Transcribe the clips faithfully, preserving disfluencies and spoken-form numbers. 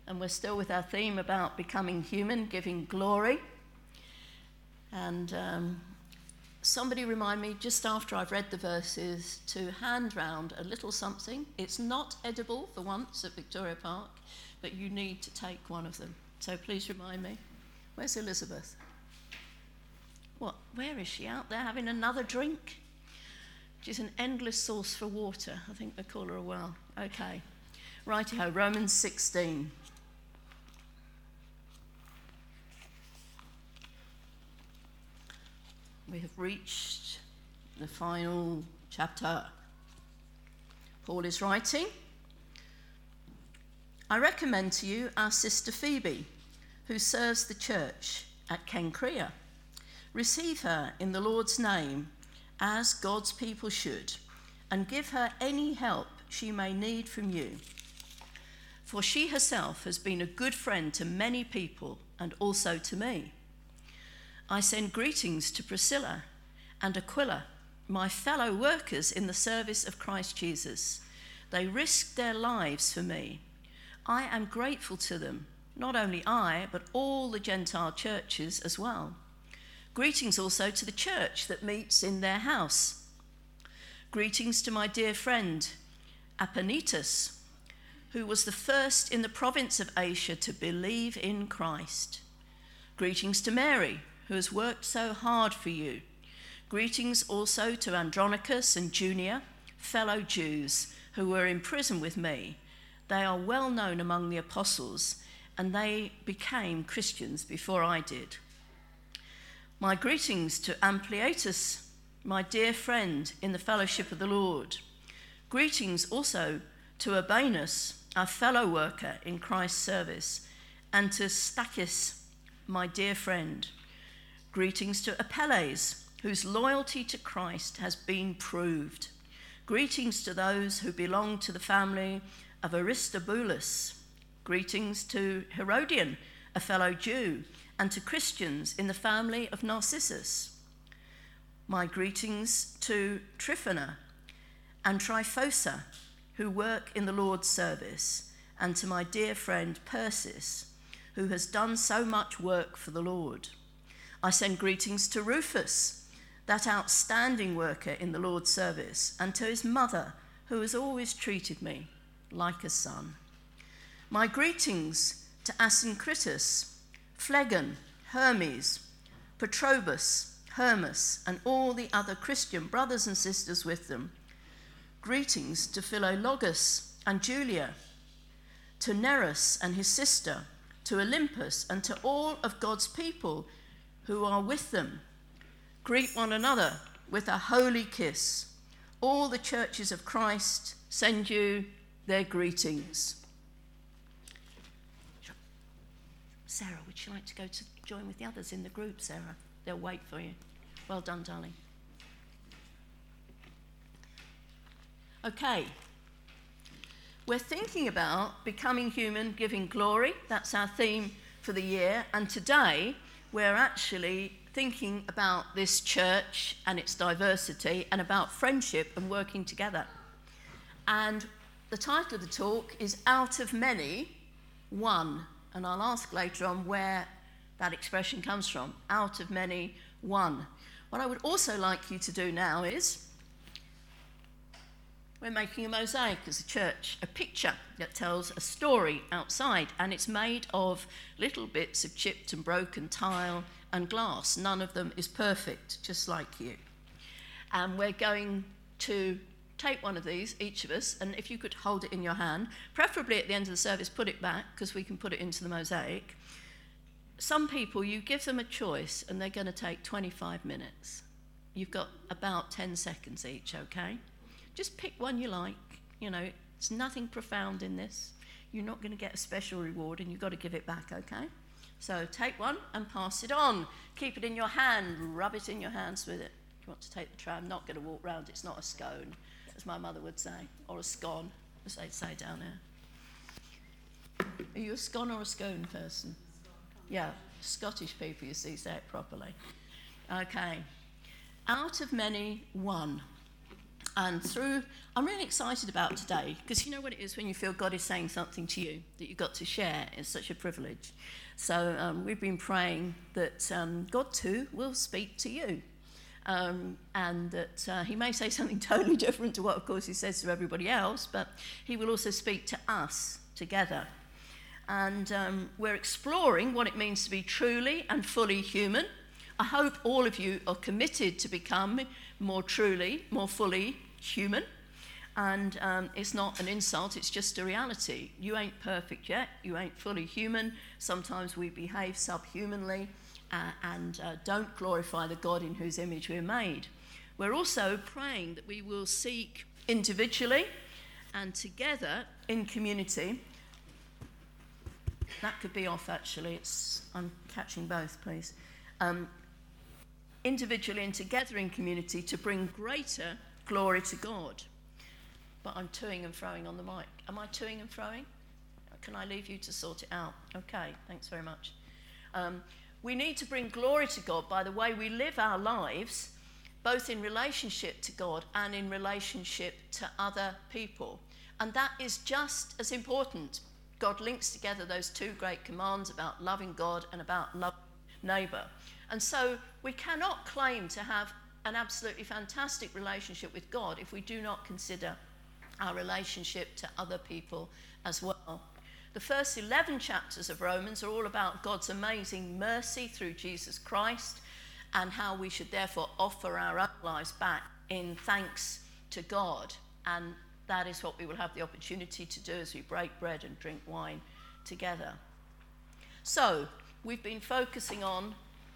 and we're still with our theme about becoming human, giving glory. And um, somebody remind me, just after I've read the verses, to hand round a little something. It's not edible for once at Victoria Park, but you need to take one of them. So please remind me. Where's Elizabeth? What? Where is she? Out there having another drink? She's an endless source for water. I think they call her a well. Okay. Righty-ho, Romans sixteen. We have reached the final chapter. Paul is writing, I recommend to you our sister Phoebe, who serves the church at Cenchrea. Receive her in the Lord's name, as God's people should, and give her any help she may need from you. For she herself has been a good friend to many people and also to me. I send greetings to Priscilla and Aquila, my fellow workers in the service of Christ Jesus. They risked their lives for me. I am grateful to them, not only I, but all the Gentile churches as well. Greetings also to the church that meets in their house. Greetings to my dear friend, Epanetus, who was the first in the province of Asia to believe in Christ. Greetings to Mary, who has worked so hard for you. Greetings also to Andronicus and Junia, fellow Jews, who were in prison with me. They are well known among the apostles, and they became Christians before I did. My greetings to Ampliatus, my dear friend in the fellowship of the Lord. Greetings also to Urbanus, our fellow worker in Christ's service, and to Stachys, my dear friend. Greetings to Apelles, whose loyalty to Christ has been proved. Greetings to those who belong to the family of Aristobulus. Greetings to Herodion, a fellow Jew, and to Christians in the family of Narcissus. My greetings to Tryphena and Tryphosa, who work in the Lord's service, and to my dear friend Persis, who has done so much work for the Lord. I send greetings to Rufus, that outstanding worker in the Lord's service, and to his mother, who has always treated me like a son. My greetings to Asyncritus, Phlegon, Hermes, Patrobus, Hermas, and all the other Christian brothers and sisters with them. Greetings to Philologus and Julia, to Nereus and his sister, to Olympus, and to all of God's people who are with them. Greet one another with a holy kiss. All the churches of Christ send you their greetings. Sarah, would you like to go to join with the others in the group, Sarah? They'll wait for you. Well done, darling. Okay. We're thinking about becoming human, giving glory. That's our theme for the year. And today, we're actually thinking about this church and its diversity and about friendship and working together. And the title of the talk is Out of Many, One. And I'll ask later on where that expression comes from. Out of many, one. What I would also like you to do now is, we're making a mosaic as a church, a picture that tells a story outside, and it's made of little bits of chipped and broken tile and glass. None of them is perfect, just like you. And we're going to take one of these, each of us, and if you could hold it in your hand, preferably at the end of the service, put it back, because we can put it into the mosaic. Some people, you give them a choice, and they're going to take twenty-five minutes. You've got about ten seconds each, okay? Just pick one you like. You know, it's nothing profound in this. You're not going to get a special reward, and you've got to give it back, okay? So take one and pass it on. Keep it in your hand, rub it in your hands with it. If you want to take the tray, I'm not going to walk round, it's not a scone, as my mother would say, or a scone, as they'd say down there. Are you a scone or a scone person? Yeah, Scottish people, you see, say it properly. Okay. Out of many, one. And through, I'm really excited about today, because you know what it is when you feel God is saying something to you that you've got to share. It's such a privilege. So um, we've been praying that um, God too will speak to you. Um, and that uh, he may say something totally different to what, of course, he says to everybody else, but he will also speak to us together. And um, we're exploring what it means to be truly and fully human. I hope all of you are committed to become more truly, more fully human. And um, it's not an insult, it's just a reality. You ain't perfect yet, you ain't fully human. Sometimes we behave subhumanly uh, and uh, don't glorify the God in whose image we're made. We're also praying that we will seek individually and together in community. That could be off, actually. It's, I'm catching both, please. Um, individually and together in community to bring greater glory to God. But I'm toing and froing on the mic. Am I toing and froing? Can I leave you to sort it out? Okay, thanks very much. Um, we need to bring glory to God by the way we live our lives, both in relationship to God and in relationship to other people. And that is just as important. God links together those two great commands about loving God and about loving neighbour. And so we cannot claim to have an absolutely fantastic relationship with God if we do not consider our relationship to other people as well. The first eleven chapters of Romans are all about God's amazing mercy through Jesus Christ and how we should therefore offer our own lives back in thanks to God. And that is what we will have the opportunity to do as we break bread and drink wine together. So, we've been focusing on,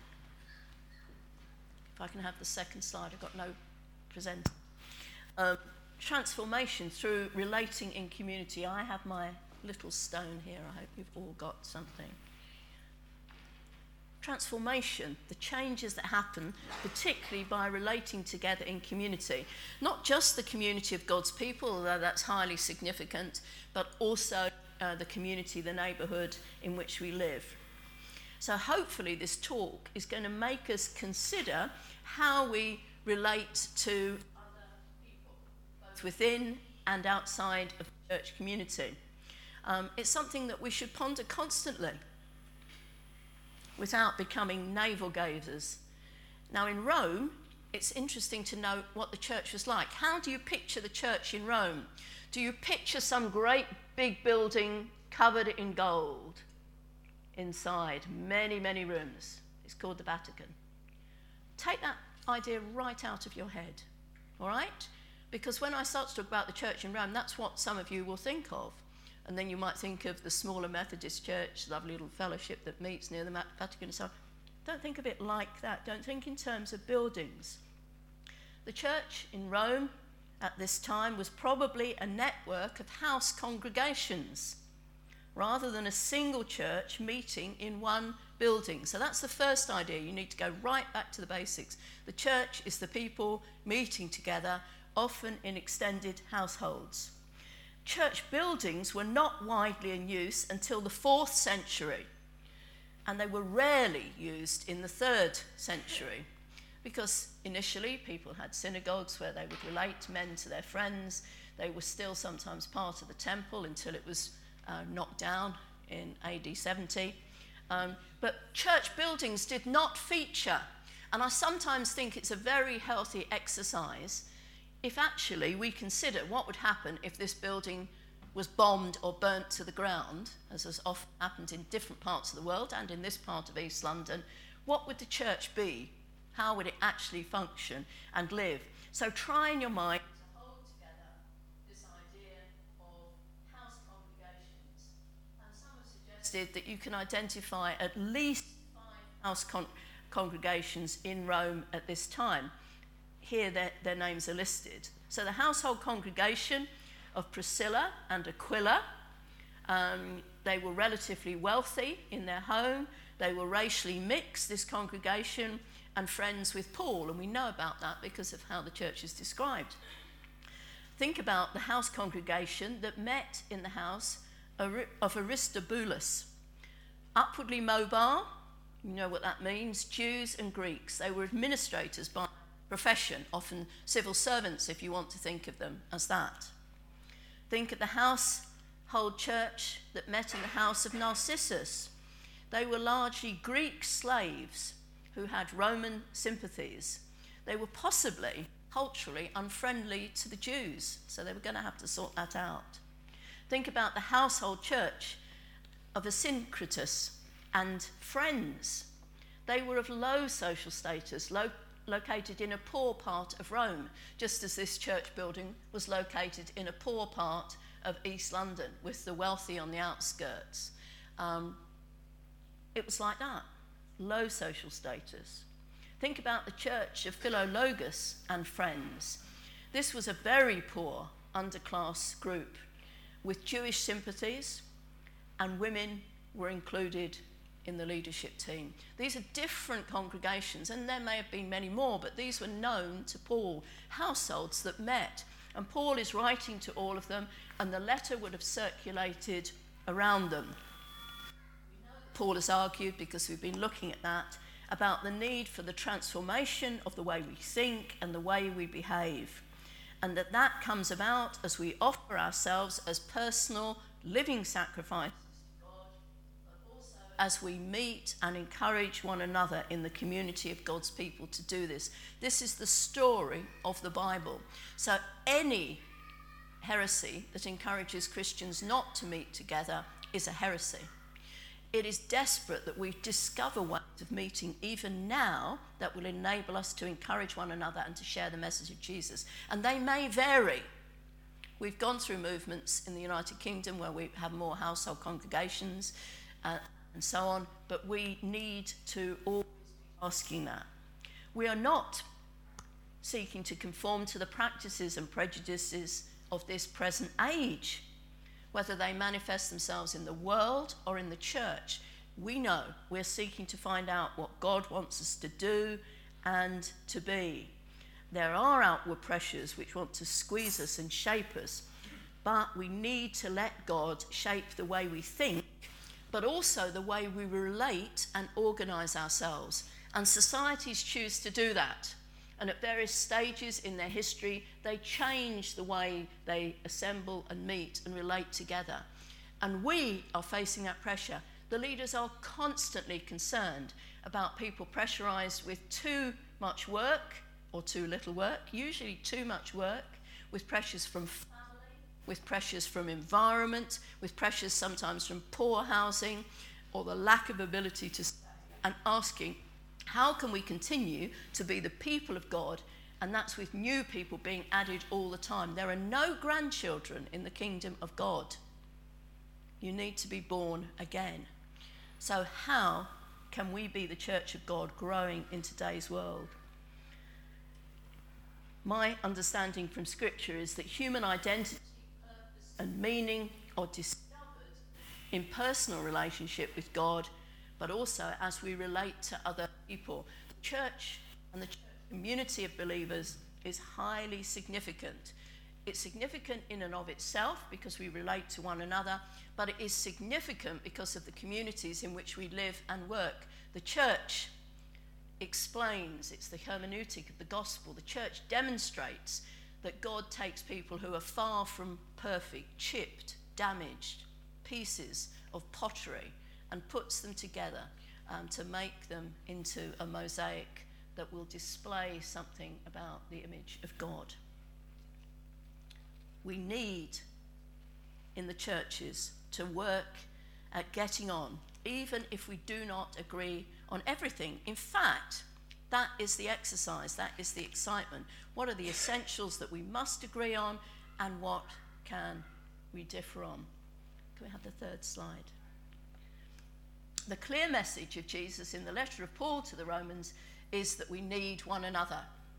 if I can have the second slide, I've got no presenter. Um, transformation through relating in community. I have my little stone here. I hope you've all got something. Transformation, the changes that happen, particularly by relating together in community. Not just the community of God's people, although that's highly significant, but also uh, the community, the neighbourhood in which we live. So hopefully this talk is going to make us consider how we relate to other people, both within and outside of the church community. Um, it's something that we should ponder constantly without becoming navel-gazers. Now in Rome, it's interesting to note what the church was like. How do you picture the church in Rome? Do you picture some great big building covered in gold? Inside, many, many rooms. It's called the Vatican. Take that idea right out of your head, all right? Because when I start to talk about the church in Rome, that's what some of you will think of. And then you might think of the smaller Methodist church, lovely little fellowship that meets near the Vatican and so on. Don't think of it like that. Don't think in terms of buildings. The church in Rome at this time was probably a network of house congregations, rather than a single church meeting in one building. So that's the first idea. You need to go right back to the basics. The church is the people meeting together, often in extended households. Church buildings were not widely in use until the fourth century, and they were rarely used in the third century, because initially people had synagogues where they would relate men to their friends. They were still sometimes part of the temple until it was Uh, knocked down in A D seventy. Um, but church buildings did not feature. And I sometimes think it's a very healthy exercise if actually we consider what would happen if this building was bombed or burnt to the ground, as has often happened in different parts of the world and in this part of East London. What would the church be? How would it actually function and live? So try in your mind that you can identify at least five house con- congregations in Rome at this time. Here their, their names are listed. So the household congregation of Priscilla and Aquila, um, they were relatively wealthy in their home. They were racially mixed, this congregation, and friends with Paul, and we know about that because of how the church is described. Think about the house congregation that met in the house of Aristobulus. Upwardly mobile, you know what that means, Jews and Greeks. They were administrators by profession, often civil servants, if you want to think of them as that. Think of the household church that met in the house of Narcissus. They were largely Greek slaves who had Roman sympathies. They were possibly culturally unfriendly to the Jews, so they were going to have to sort that out. Think about the household church of Asyncritus and friends. They were of low social status, lo- located in a poor part of Rome, just as this church building was located in a poor part of East London, with the wealthy on the outskirts. Um, it was like that, low social status. Think about the church of Philologus and friends. This was a very poor underclass group with Jewish sympathies, and women were included in the leadership team. These are different congregations, and there may have been many more, but these were known to Paul, households that met. And Paul is writing to all of them, and the letter would have circulated around them. Paul has argued, because we've been looking at that, about the need for the transformation of the way we think and the way we behave, and that that comes about as we offer ourselves as personal living sacrifice to God, but also as we meet and encourage one another in the community of God's people to do this. This is the story of the Bible. So any heresy that encourages Christians not to meet together is a heresy. It is desperate that we discover ways of meeting even now that will enable us to encourage one another and to share the message of Jesus. And they may vary. We've gone through movements in the United Kingdom where we have more household congregations uh, and so on, but we need to always be asking that. We are not seeking to conform to the practices and prejudices of this present age, whether they manifest themselves in the world or in the church. We know we're seeking to find out what God wants us to do and to be. There are outward pressures which want to squeeze us and shape us, but we need to let God shape the way we think, but also the way we relate and organise ourselves. And societies choose to do that. And at various stages in their history, they change the way they assemble and meet and relate together. And we are facing that pressure. The leaders are constantly concerned about people pressurised with too much work or too little work, usually too much work, with pressures from family, with pressures from environment, with pressures sometimes from poor housing or the lack of ability to stay, and asking, how can we continue to be the people of God? And that's with new people being added all the time. There are no grandchildren in the kingdom of God. You need to be born again. So how can we be the church of God growing in today's world? My understanding from Scripture is that human identity, purpose, and meaning are discovered in personal relationship with God, but also as we relate to other people. The church and the church community of believers is highly significant. It's significant in and of itself because we relate to one another, but it is significant because of the communities in which we live and work. The church explains, it's the hermeneutic of the gospel. The church demonstrates that God takes people who are far from perfect, chipped, damaged pieces of pottery, and puts them together um, to make them into a mosaic that will display something about the image of God. We need, in the churches, to work at getting on, even if we do not agree on everything. In fact, that is the exercise, that is the excitement. What are the essentials that we must agree on, and what can we differ on? Can we have the third slide? The clear message of Jesus in the letter of Paul to the Romans is that we need one another.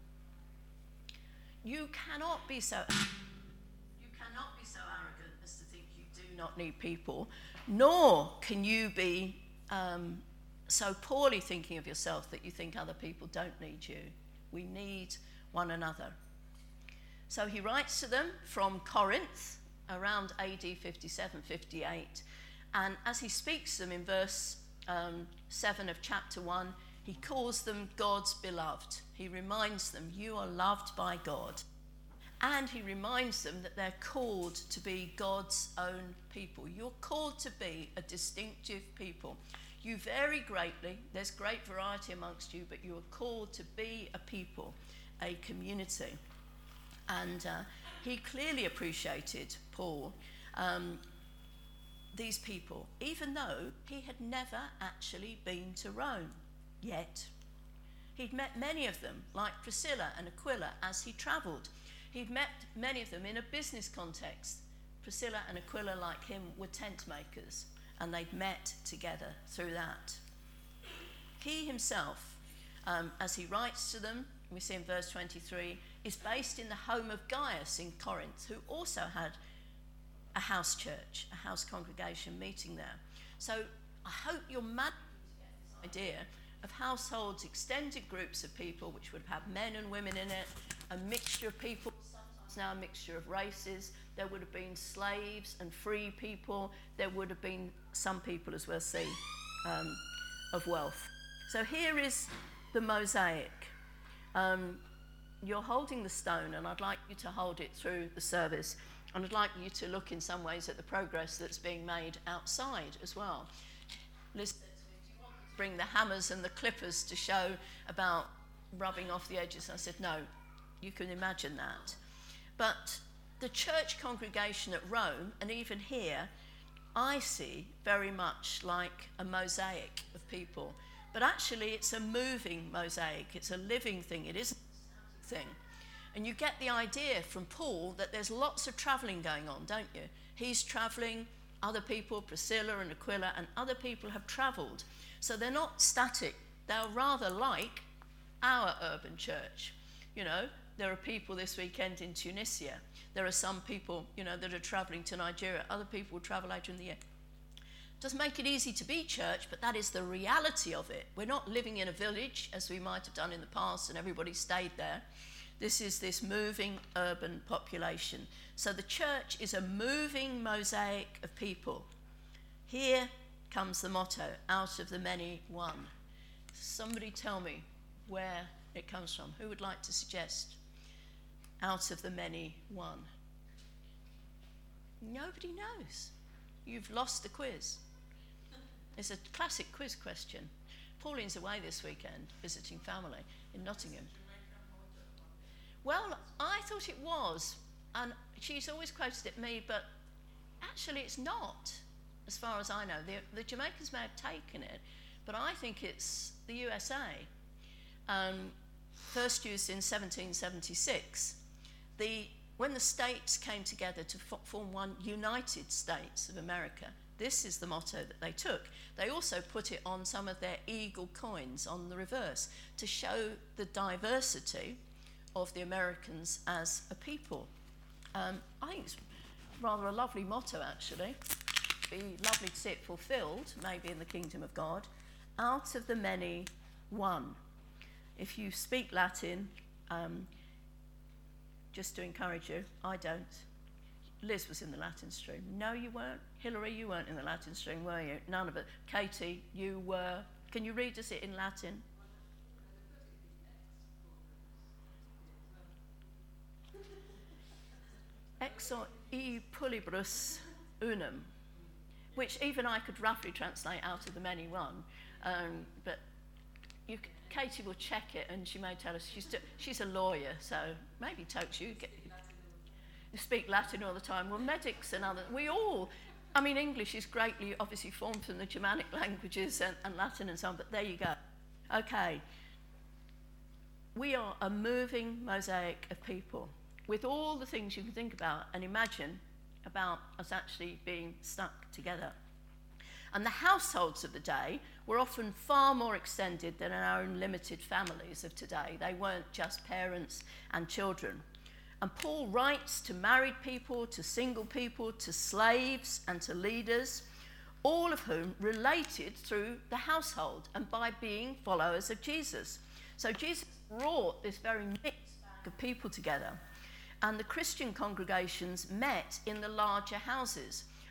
You cannot be so you cannot be so arrogant as to think you do not need people, nor can you be um, so poorly thinking of yourself that you think other people don't need you. We need one another. So he writes to them from Corinth around A D fifty-seven fifty-eight. And as he speaks to them in verse um, seven of chapter one, He calls them God's beloved. He reminds them, you are loved by God. And he reminds them that they're called to be God's own people. You're called to be a distinctive people. You vary greatly. There's great variety amongst you, but you are called to be a people, a community. And uh, he clearly appreciated, Paul, um, these people, even though he had never actually been to Rome yet. He'd met many of them, like Priscilla and Aquila, as he travelled. He'd met many of them in a business context. Priscilla and Aquila, like him, were tent makers, and they'd met together through that. He himself, um, as he writes to them, we see in verse twenty-three, is based in the home of Gaius in Corinth, who also had a house church, a house congregation meeting there. So I hope you're mad at this idea of households, extended groups of people, which would have men and women in it, a mixture of people, sometimes now a mixture of races. There would have been slaves and free people. There would have been some people, as we'll see, um, of wealth. So here is the mosaic. Um, you're holding the stone, and I'd like you to hold it through the service. And I'd like you to look in some ways at the progress that's being made outside as well. Liz, bring the hammers and the clippers to show about rubbing off the edges. I said, no, you can imagine that. But the church congregation at Rome, and even here, I see very much like a mosaic of people. But actually, it's a moving mosaic. It's a living thing. It isn't a thing. And you get the idea from Paul that there's lots of travelling going on, don't you? He's travelling, other people, Priscilla and Aquila, and other people have travelled. So they're not static. They're rather like our urban church. You know, there are people this weekend in Tunisia. There are some people, you know, that are travelling to Nigeria. Other people will travel later in the year. Doesn't make it easy to be church, but that is the reality of it. We're not living in a village, as we might have done in the past, and everybody stayed there. This is this moving urban population. So the church is a moving mosaic of people. Here comes the motto, out of the many, one. Somebody tell me where it comes from. Who would like to suggest? Out of the many, one. Nobody knows. You've lost the quiz. It's a classic quiz question. Pauline's away this weekend visiting family in Nottingham. Well, I thought it was, and she's always quoted it me, but actually it's not, as far as I know. The, the Jamaicans may have taken it, but I think it's the U S A. Um, first used in seventeen seventy-six. The, when the states came together to f- form one United States of America, this is the motto that they took. They also put it on some of their eagle coins on the reverse to show the diversity of the Americans as a people. Um, I think it's rather a lovely motto, actually. It'd be lovely to see it fulfilled, maybe in the kingdom of God. Out of the many, one. If you speak Latin, um, just to encourage you, I don't. Liz was in the Latin stream. No, you weren't. Hilary, you weren't in the Latin stream, were you? None of it. Katie, you were. Can you read us it in Latin? Exo e pullibrus unum, which even I could roughly translate out of the many one, um, but you, Katie will check it and she may tell us. She's, she's a lawyer, so maybe Tokes, you, get, you speak Latin all the time. Well, medics and other, we all, I mean, English is greatly obviously formed from the Germanic languages and, and Latin and so on, but there you go. Okay, we are a moving mosaic of people, with all the things you can think about and imagine about us actually being stuck together. And the households of the day were often far more extended than our own limited families of today. They weren't just parents and children. And Paul writes to married people, to single people, to slaves and to leaders, all of whom related through the household and by being followers of Jesus. So Jesus brought this very mixed bag of people together. And the Christian congregations met in the larger houses.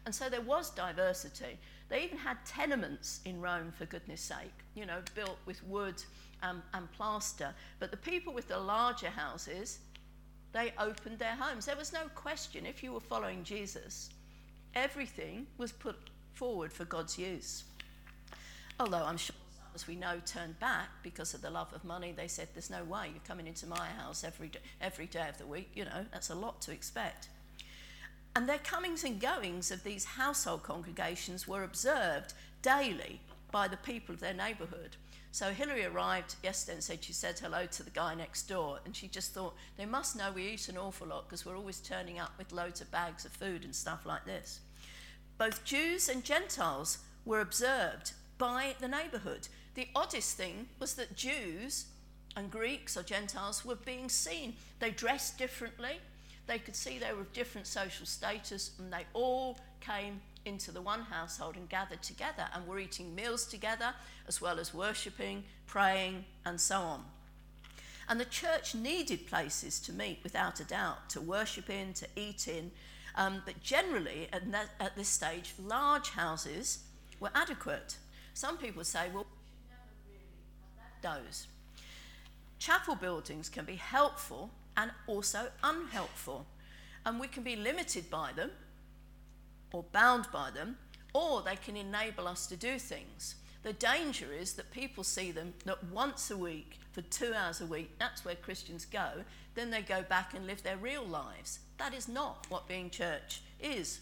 And so there was diversity. They even had tenements in Rome, for goodness sake, you know, built with wood um, and plaster. But the people with the larger houses, they opened their homes. There was no question, if you were following Jesus, everything was put forward for God's use. Although I'm sure some, as we know, turned back because of the love of money. They said, there's no way you're coming into my house every day, every day of the week. You know, that's a lot to expect. And their comings and goings of these household congregations were observed daily by the people of their neighbourhood. So Hilary arrived yesterday and said she said hello to the guy next door, and she just thought, they must know we eat an awful lot because we're always turning up with loads of bags of food and stuff like this. Both Jews and Gentiles were observed by the neighbourhood. The oddest thing was that Jews and Greeks or Gentiles were being seen. They dressed differently. They could see they were of different social status, and they all came into the one household and gathered together and were eating meals together, as well as worshipping, praying, and so on. And the church needed places to meet, without a doubt, to worship in, to eat in. Um, but generally, at, that, at this stage, large houses were adequate. Some people say, well, we should never really have those. Chapel buildings can be helpful and also unhelpful. And we can be limited by them, or bound by them, or they can enable us to do things. The danger is that people see them that once a week, for two hours a week, that's where Christians go, then they go back and live their real lives. That is not what being church is.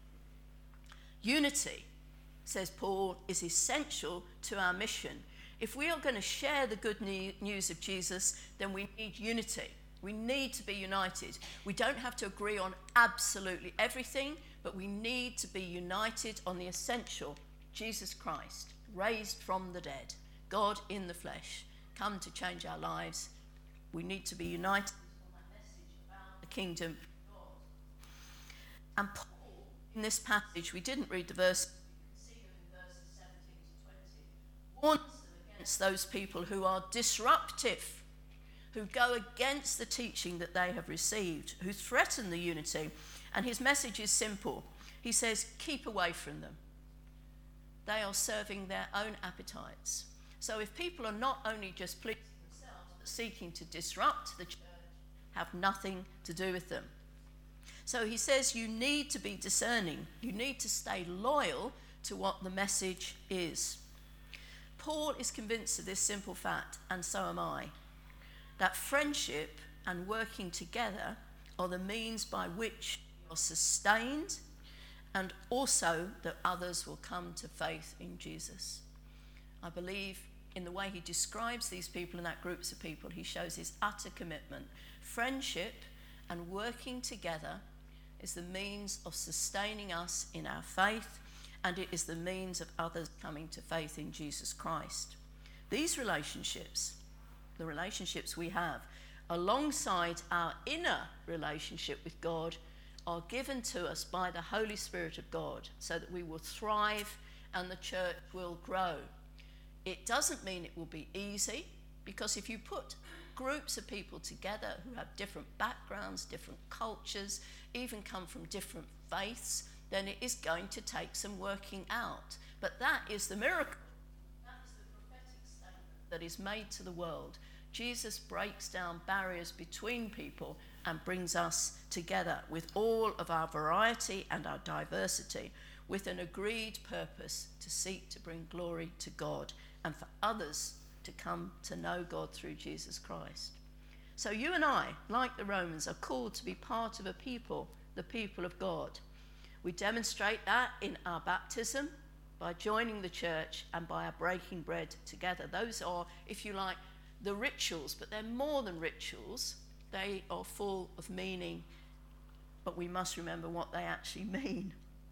Unity, says Paul, is essential to our mission. If we are going to share the good news of Jesus, then we need unity. We need to be united. We don't have to agree on absolutely everything, but we need to be united on the essential: Jesus Christ, raised from the dead, God in the flesh, come to change our lives. We need to be united on that message about the kingdom of God. And Paul, in this passage, we didn't read the verse, we can see them in verses seventeen to twenty, warns them against those people who are disruptive, who go against the teaching that they have received, who threaten the unity. And his message is simple. He says, keep away from them. They are serving their own appetites. So if people are not only just pleasing themselves, but seeking to disrupt the church, have nothing to do with them. So he says you need to be discerning. You need to stay loyal to what the message is. Paul is convinced of this simple fact, and so am I, that friendship and working together are the means by which we are sustained, and also that others will come to faith in Jesus. I believe in the way he describes these people and that groups of people, he shows his utter commitment. Friendship and working together is the means of sustaining us in our faith, and it is the means of others coming to faith in Jesus Christ. These relationships, the relationships we have, alongside our inner relationship with God, are given to us by the Holy Spirit of God so that we will thrive and the church will grow. It doesn't mean it will be easy, because if you put groups of people together who have different backgrounds, different cultures, even come from different faiths, then it is going to take some working out. But that is the miracle. That is the prophetic statement that is made to the world. Jesus breaks down barriers between people and brings us together with all of our variety and our diversity, with an agreed purpose to seek to bring glory to God and for others to come to know God through Jesus Christ. So you and I, like the Romans, are called to be part of a people, the people of God. We demonstrate that in our baptism, by joining the church, and by our breaking bread together. Those are, if you like, the rituals, but they're more than rituals. They are full of meaning, but we must remember what they actually mean.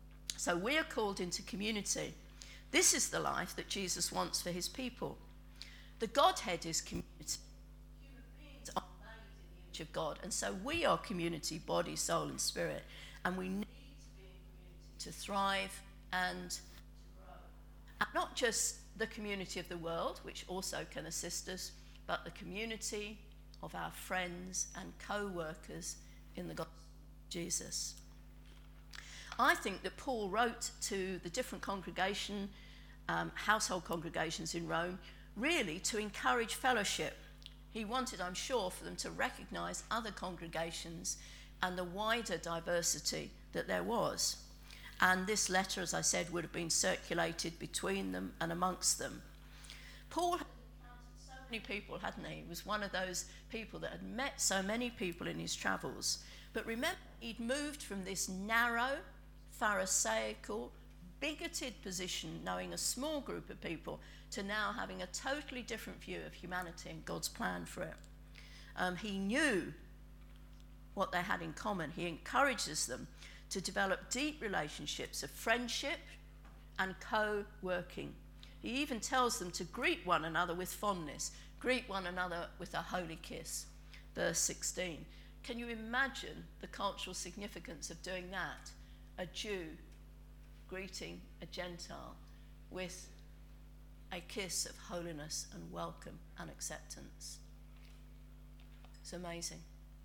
So we are called into community. This is the life that Jesus wants for his people. The Godhead is community. Human beings are made in the image of God, and so we are community, body, soul, and spirit, and we need to be in community to thrive and to grow. And not just the community of the world, which also can assist us, but the community of our friends and co-workers in the gospel of Jesus. I think that Paul wrote to the different congregation, um, household congregations in Rome, really to encourage fellowship. He wanted, I'm sure, for them to recognise other congregations and the wider diversity that there was. And this letter, as I said, would have been circulated between them and amongst them. Paul had encountered so many people, hadn't he? He was one of those people that had met so many people in his travels. But remember, he'd moved from this narrow, pharisaical, bigoted position, knowing a small group of people, to now having a totally different view of humanity and God's plan for it. Um, he knew what they had in common. He encourages them to develop deep relationships of friendship and co-working. He even tells them to greet one another with fondness, greet one another with a holy kiss. Verse sixteen. Can you imagine the cultural significance of doing that? A Jew greeting a Gentile with a kiss of holiness and welcome and acceptance. It's amazing.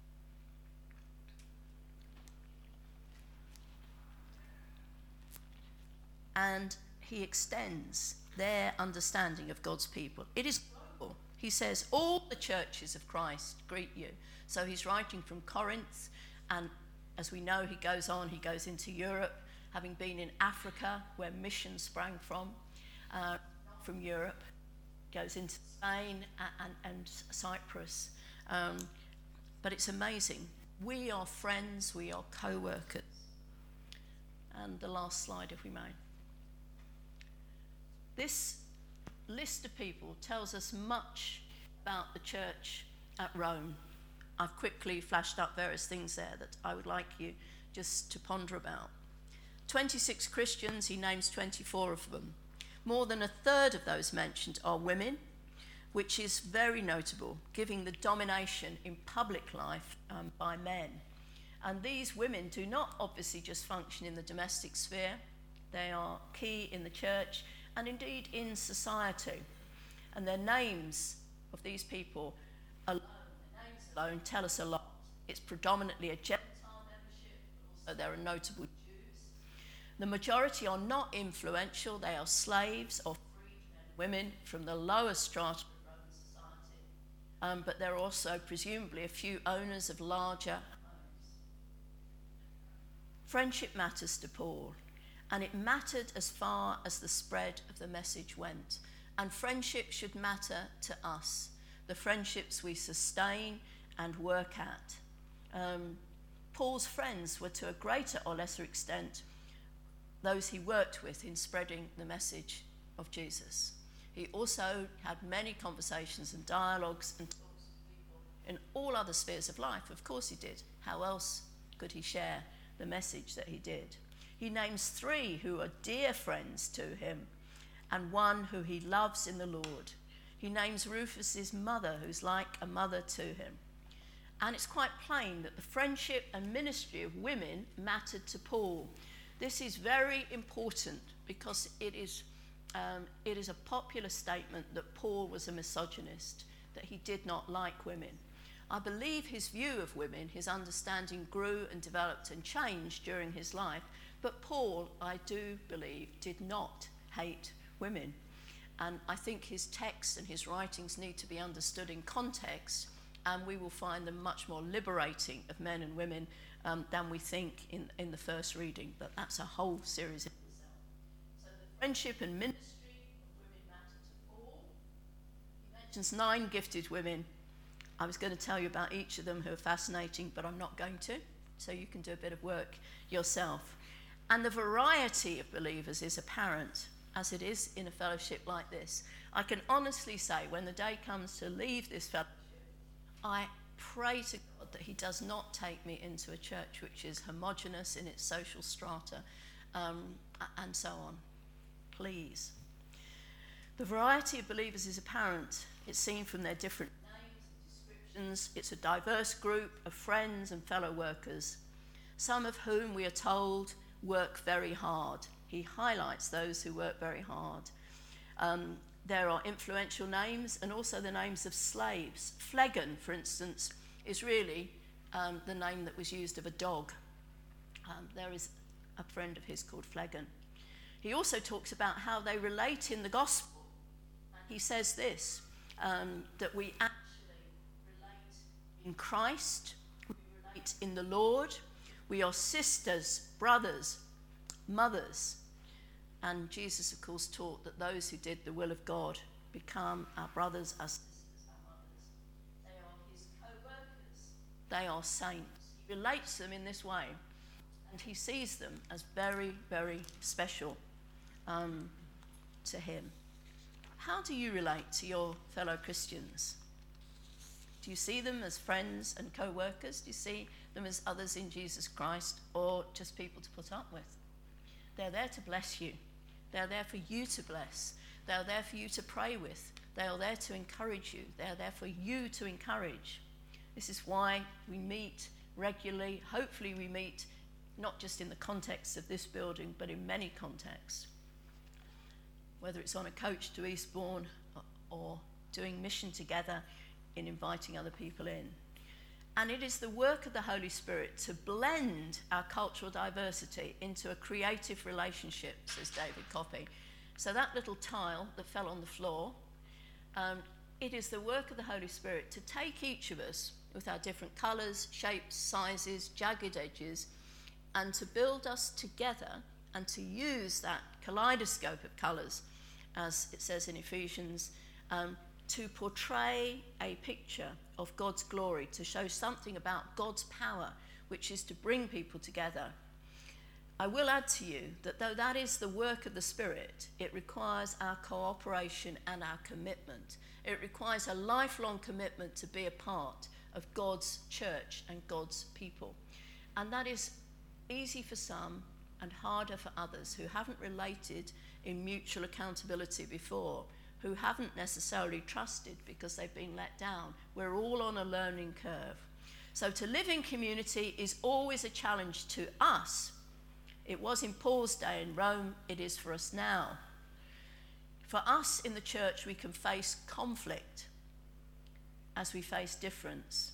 And he extends their understanding of God's people. It is global. He says, all the churches of Christ greet you. So he's writing from Corinth, and as we know, he goes on, he goes into Europe, having been in Africa, where mission sprang from, uh, from Europe, goes into Spain and, and, and Cyprus. Um, but it's amazing. We are friends, we are co-workers. And the last slide, if we may. This list of people tells us much about the church at Rome. I've quickly flashed up various things there that I would like you just to ponder about. twenty-six Christians, he names twenty-four of them. More than a third of those mentioned are women, which is very notable, giving the domination in public life um, by men. And these women do not obviously just function in the domestic sphere. They are key in the church and indeed in society. And their names of these people alone, their names alone tell us a lot. It's predominantly a Gentile membership, but also there are notable Jews. The majority are not influential. They are slaves or freed men and women from the lower strata of Roman society. Um, but there are also presumably a few owners of larger homes. Friendship matters to Paul. And it mattered as far as the spread of the message went. And friendship should matter to us, the friendships we sustain and work at. Um, Paul's friends were to a greater or lesser extent those he worked with in spreading the message of Jesus. He also had many conversations and dialogues and talks with people in all other spheres of life. Of course he did. How else could he share the message that he did? He names three who are dear friends to him and one who he loves in the Lord. He names Rufus's mother, who's like a mother to him. And it's quite plain that the friendship and ministry of women mattered to Paul. This is very important because it is, um, it is a popular statement that Paul was a misogynist, that he did not like women. I believe his view of women, his understanding grew and developed and changed during his life. But Paul, I do believe, did not hate women. And I think his texts and his writings need to be understood in context, and we will find them much more liberating of men and women um, than we think in, in the first reading. But that's a whole series in itself. So the friendship and ministry of women matter to Paul. He mentions nine gifted women. I was going to tell you about each of them who are fascinating, but I'm not going to. So you can do a bit of work yourself. And the variety of believers is apparent, as it is in a fellowship like this. I can honestly say, when the day comes to leave this fellowship, I pray to God that he does not take me into a church which is homogenous in its social strata, um, and so on. Please. The variety of believers is apparent. It's seen from their different names and descriptions. It's a diverse group of friends and fellow workers, some of whom we are told work very hard. He highlights those who work very hard. Um, there are influential names and also the names of slaves. Phlegon, for instance, is really um, the name that was used of a dog. Um, there is a friend of his called Phlegon. He also talks about how they relate in the gospel. He says this, um, that we actually relate in Christ, we relate in the Lord, we are sisters, brothers, mothers. And Jesus, of course, taught that those who did the will of God become our brothers, our sisters, our mothers. They are his co-workers. They are saints. He relates them in this way, and he sees them as very, very special um, to him. How do you relate to your fellow Christians? Do you see them as friends and co-workers? Do you see them as others in Jesus Christ, or just people to put up with? They're there to bless you. They're there for you to bless. They're there for you to pray with. They are there to encourage you. They're there for you to encourage. This is why we meet regularly. Hopefully we meet not just in the context of this building, but in many contexts. Whether it's on a coach to Eastbourne or doing mission together in inviting other people in. And it is the work of the Holy Spirit to blend our cultural diversity into a creative relationship, says David Copy. So that little tile that fell on the floor, um, it is the work of the Holy Spirit to take each of us with our different colours, shapes, sizes, jagged edges, and to build us together and to use that kaleidoscope of colours, as it says in Ephesians, um, to portray a picture of God's glory, to show something about God's power, which is to bring people together. I will add to you that though that is the work of the Spirit, it requires our cooperation and our commitment. It requires a lifelong commitment to be a part of God's church and God's people. And that is easy for some and harder for others who haven't related in mutual accountability before, who haven't necessarily trusted because they've been let down. We're all on a learning curve. So to live in community is always a challenge to us. It was in Paul's day in Rome, it is for us now. For us in the church, we can face conflict as we face difference.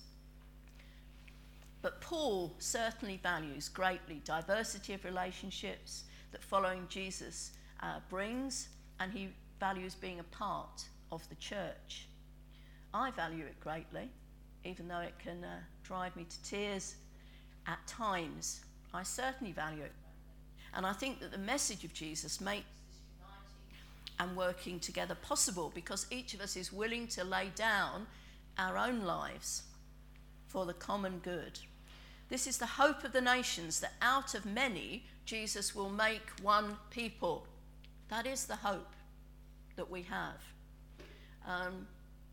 But Paul certainly values greatly diversity of relationships that following Jesus uh, brings, and he values being a part of the church. I value it greatly, even though it can uh, drive me to tears at times. I certainly value it. And I think that the message of Jesus makes this uniting and working together possible, because each of us is willing to lay down our own lives for the common good. This is the hope of the nations, that out of many Jesus will make one people. That is the hope that we have. Um,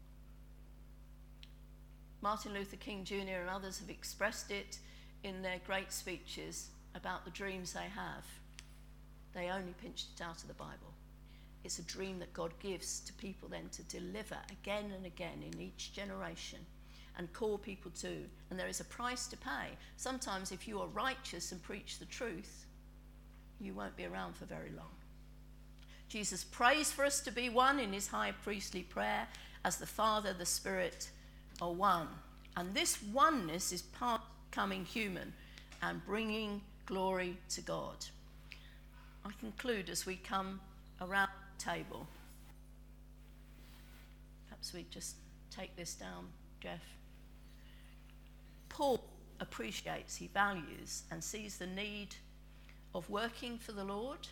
Martin Luther King Junior and others have expressed it in their great speeches about the dreams they have. They only pinched it out of the Bible. It's a dream that God gives to people then to deliver again and again in each generation and call people to. And there is a price to pay. Sometimes if you are righteous and preach the truth, you won't be around for very long. Jesus prays for us to be one in his high priestly prayer, as the Father, the Spirit are one. And this oneness is part of becoming human and bringing glory to God. I conclude as we come around the table. Perhaps we just take this down, Jeff. Paul appreciates, he values, and sees the need of working for the Lord,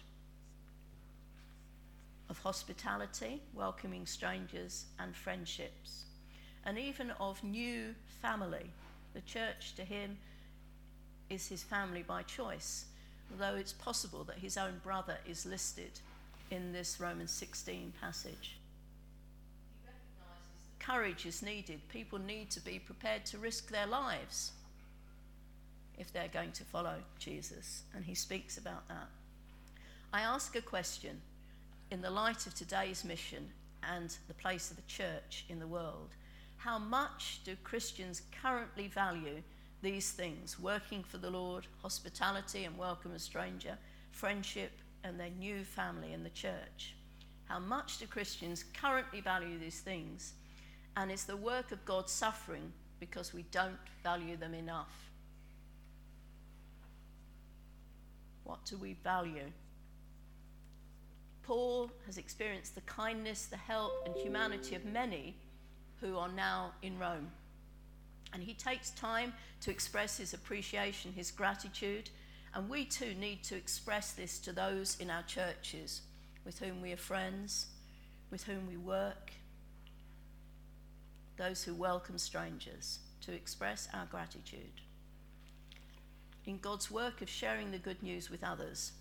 of hospitality, welcoming strangers and friendships, and even of new family. The church to him is his family by choice, although it's possible that his own brother is listed in this Romans sixteen passage. He recognises that courage is needed. People need to be prepared to risk their lives if they're going to follow Jesus, and he speaks about that. I ask a question in the light of today's mission and the place of the church in the world. How much do Christians currently value these things: working for the Lord, hospitality and welcome a stranger, friendship and their new family in the church? How much do Christians currently value these things? And is the work of God suffering because we don't value them enough? What do we value? Paul has experienced the kindness, the help, and humanity of many who are now in Rome. And he takes time to express his appreciation, his gratitude, and we too need to express this to those in our churches with whom we are friends, with whom we work, those who welcome strangers, to express our gratitude. In God's work of sharing the good news with others,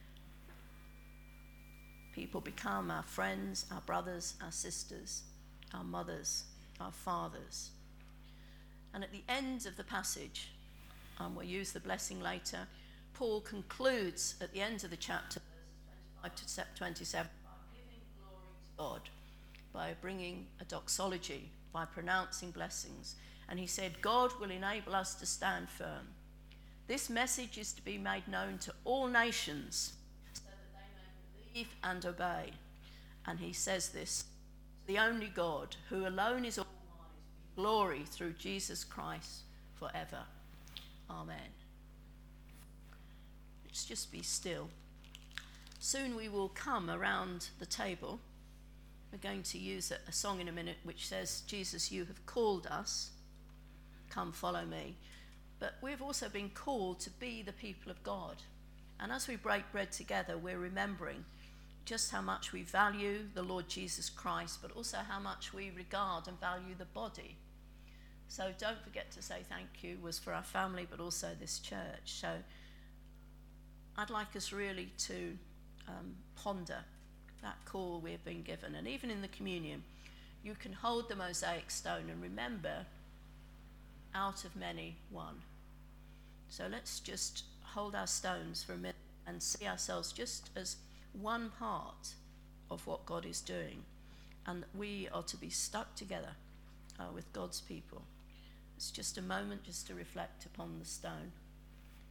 people become our friends, our brothers, our sisters, our mothers, our fathers. And at the end of the passage, and we'll use the blessing later, Paul concludes at the end of the chapter, verses twenty-five to twenty-seven, by giving glory to God, by bringing a doxology, by pronouncing blessings. And he said, God will enable us to stand firm. This message is to be made known to all nations, so that they may believe and obey. And he says this, the only God, who alone is all wise, be glory through Jesus Christ forever. Amen. Let's just be still. Soon we will come around the table. We're going to use a, a song in a minute which says, Jesus, you have called us. Come follow me. But we've also been called to be the people of God. And as we break bread together, we're remembering just how much we value the Lord Jesus Christ, but also how much we regard and value the body. So don't forget to say thank you was for our family, but also this church. So I'd like us really to um, ponder that call we've been given. And even in the communion, you can hold the mosaic stone and remember, out of many, one. So let's just hold our stones for a minute and see ourselves just as one part of what God is doing, and that we are to be stuck together uh, with God's people. It's just a moment just to reflect upon the stone.